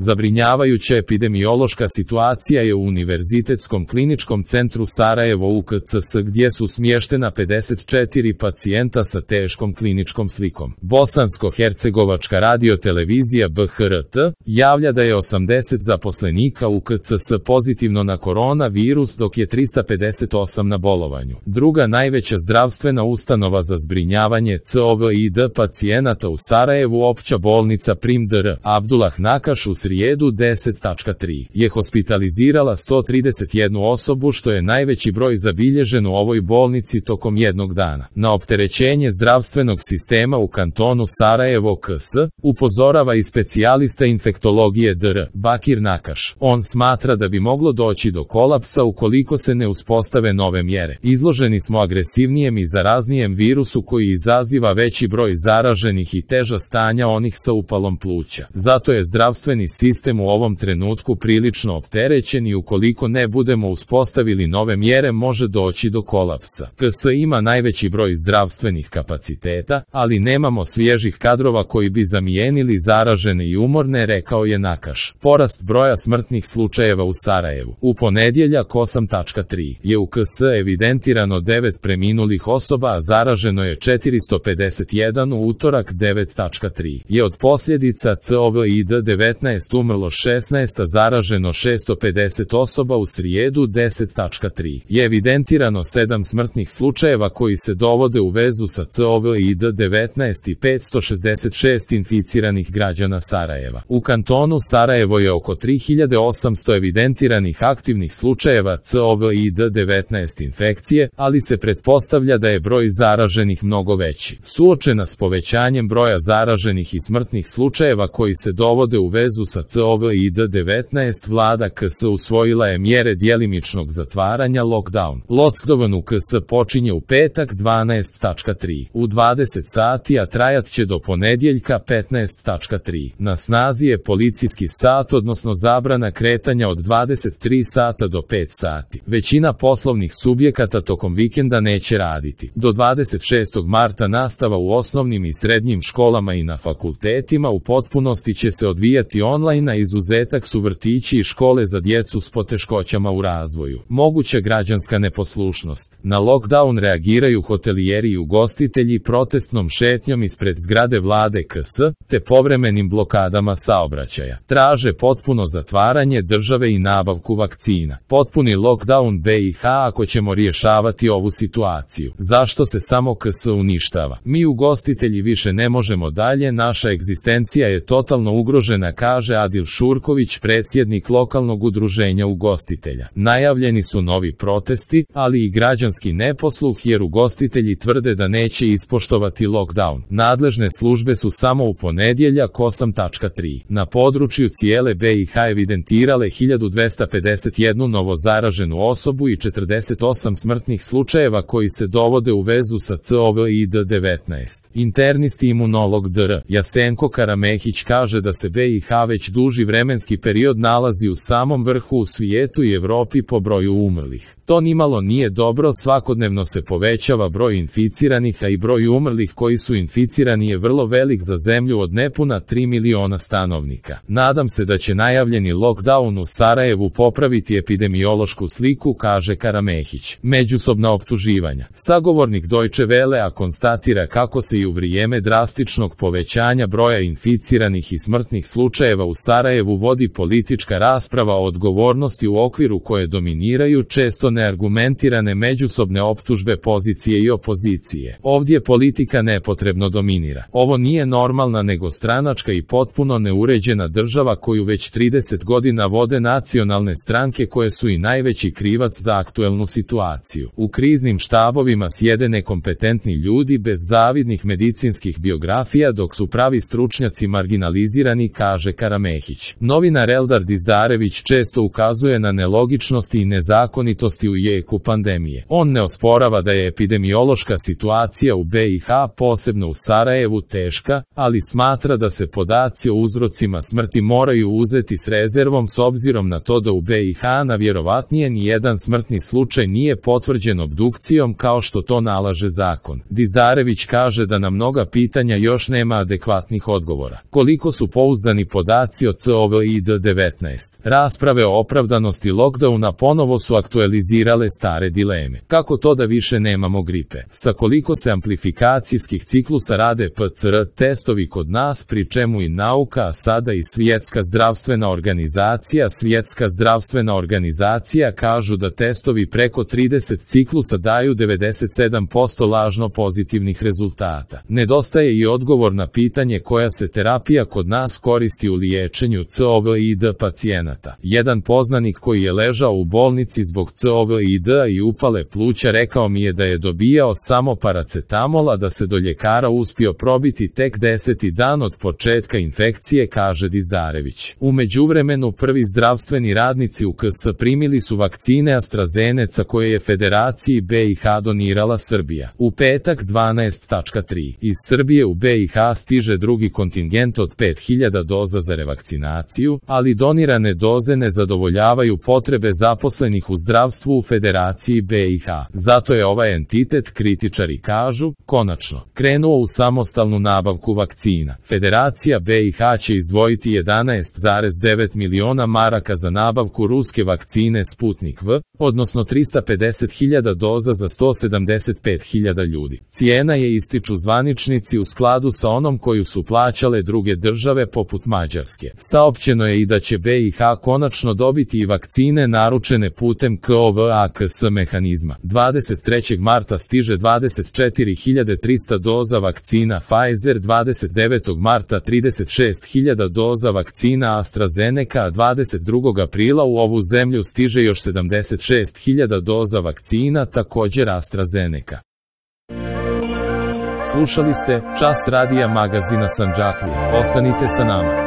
Zabrinjavajuća epidemiološka situacija je u Univerzitetskom kliničkom centru Sarajevo UKCS gdje su smještena 54 pacijenta sa teškom kliničkom slikom. Bosansko-hercegovačka radiotelevizija BHRT javlja da je 80 zaposlenika UKCS pozitivno na koronavirus dok je 358 na bolovanju. Druga najveća zdravstvena ustanova za zbrinjavanje COVID pacijenata u Sarajevu, opća bolnica Prim dr. Abdullah Nakaš, u srijedu 10.3 je hospitalizirala 131 osobu, što je najveći broj zabilježen u ovoj bolnici tokom jednog dana. Na opterećenje zdravstvenog sistema u kantonu Sarajevo KS upozorava i specijalista infektologije dr. Bakir Nakaš. On smatra da bi moglo doći do kolapsa ukoliko se ne uspostave nove mjere. Izloženi smo agresivnijem i zaraznijem virusu koji izaziva veći broj zaraženih i teža stanja onih sa upalom pluća. Zato je zdravstveni sistem u ovom trenutku prilično opterećen i ukoliko ne budemo uspostavili nove mjere može doći do kolapsa. KS ima najveći broj zdravstvenih kapaciteta, ali nemamo svježih kadrova koji bi zamijenili zaražene i umorne, rekao je Nakaš. Porast broja smrtnih slučajeva u Sarajevu. U ponedjeljak 8.3 je u KS evidentirano 9 preminulih osoba, a zaraženo je 451. U utorak 9.3 je od posljedica COVID-19 umrlo 16, a zaraženo 650 osoba. U srijedu 10.3 je evidentirano 7 smrtnih slučajeva koji se dovode u vezu sa COVID-19 i 566 inficiranih građana Sarajeva. U kantonu Sarajevo je oko 3800 evidentiranih aktivnih slučajeva COVID-19 infekcije, ali se pretpostavlja da je broj zaraženih mnogo veći. Suočena s povećanjem broja zaraženih i smrtnih slučajeva koji se dovode u vezu sa COVID-19, vlada KS usvojila je mjere djelimičnog zatvaranja lockdown. Lockdown u KS počinje u petak 12.3 u 20 sati, a trajat će do ponedjeljka 15.3. Na snazi je policijski sat, odnosno zabrana kretanja od 23 sata do 5 sati. Većina poslovnih subjekata tokom vikenda neće raditi. Do 26. marta nastava u osnovnim i srednjim školama i na fakultetima u potpunosti će se odvijati online, a izuzetak su vrtići i škole za djecu s poteškoćama u razvoju. Moguća građanska neposlušnost. Na lockdown reagiraju hotelijeri i ugostitelji protestnom šetnjom ispred zgrade vlade KS, te povremenim blokadama saobraćaja. Traže potpuno zatvaranje države i nabavku vakcina. Potpuni lockdown BiH ako ćemo rješavati ovu situaciju. Zašto se samo KS uništava? Mi ugostitelji više ne možemo dalje, naša egzistencija je totalno ugrožena, kaže Adil Šurković, predsjednik lokalnog udruženja ugostitelja. Najavljeni su novi protesti, ali i građanski neposluh jer ugostitelji tvrde da neće ispoštovati lockdown. Nadležne službe su samo u ponedjeljak 8.3 na području cijele BiH evidentirale 1251 novozaraženu osobu i 48 smrtnih slučajeva koji se dovode u vezu sa COVID-19. Internisti imunolog dr. Jasenko Karamehić kaže da se BiH već duži vremenski period nalazi u samom vrhu u svijetu i Europi po broju umrlih. To nimalo nije dobro, svakodnevno se povećava broj inficiranih, a i broj umrlih koji su inficirani je vrlo velik za zemlju od nepuna 3 miliona stanovnika. Nadam se da će najavljeni lockdown u Sarajevu popraviti epidemiološku sliku, kaže Karamehić. Međusobna optuživanja. Sagovornik Deutsche Welle konstatira kako se i u vrijeme drastičnog povećanja broja inficiranih i smrtnih slučajeva u Sarajevu vodi politička rasprava o odgovornosti u okviru koje dominiraju često neargumentirane međusobne optužbe pozicije i opozicije. Ovdje politika nepotrebno dominira. Ovo nije normalna nego stranačka i potpuno neuređena država koju već 30 godina vode nacionalne stranke koje su i najveći krivac za aktuelnu situaciju. U kriznim štabovima sjede nekompetentni ljudi bez zavidnih medicinskih biografija dok su pravi stručnjaci marginalizirani, kaže Karamehić. Novinar Eldar Dizdarević često ukazuje na nelogičnosti i nezakonitosti u jeku pandemije. On ne osporava da je epidemiološka situacija u BiH, posebno u Sarajevu, teška, ali smatra da se podaci o uzrocima smrti moraju uzeti s rezervom s obzirom na to da u BiH najvjerovatnije nijedan smrtni slučaj nije potvrđen obdukcijom kao što to nalaže zakon. Dizdarević kaže da na mnoga pitanja još nema adekvatnih odgovora. Koliko su pouzdani podaci podaci o COVID-19. Rasprave o opravdanosti lockdowna ponovo su aktualizirale stare dileme. Kako to da više nemamo gripe? Sa koliko se amplifikacijskih ciklusa rade PCR testovi kod nas, pri čemu i nauka, a sada i Svjetska zdravstvena organizacija kažu da testovi preko 30 ciklusa daju 97% lažno pozitivnih rezultata. Nedostaje i odgovor na pitanje koja se terapija kod nas koristi u liječenju COVID pacijenata. Jedan poznanik koji je ležao u bolnici zbog COVID i upale pluća rekao mi je da je dobijao samo paracetamol, a da se do ljekara uspio probiti tek 10. dan od početka infekcije, kaže Dizdarević. U međuvremenu prvi zdravstveni radnici u KS primili su vakcine AstraZeneca koje je Federaciji BiH donirala Srbija. U petak 12.3. Iz Srbije u BiH stiže drugi kontingent od 5000 doza za revakcinaciju, ali donirane doze ne zadovoljavaju potrebe zaposlenih u zdravstvu u Federaciji BiH. Zato je ovaj entitet, kritičari kažu, konačno krenuo u samostalnu nabavku vakcina. Federacija BiH će izdvojiti 11,9 miliona maraka za nabavku ruske vakcine Sputnik V, odnosno 350.000 doza za 175.000 ljudi. Cijena je, ističu zvaničnici, u skladu sa onom koju su plaćale druge države poput Mađarske. Saopćeno je i da će BiH konačno dobiti i vakcine naručene putem COVAX mehanizma. 23. marta stiže 24.300 doza vakcina Pfizer, 29. marta 36.000 doza vakcina AstraZeneca, a 22. aprila u ovu zemlju stiže još 76.000 doza vakcina, također AstraZeneca. Slušali ste Čas radija magazina Sandžaklija. Ostanite sa nama.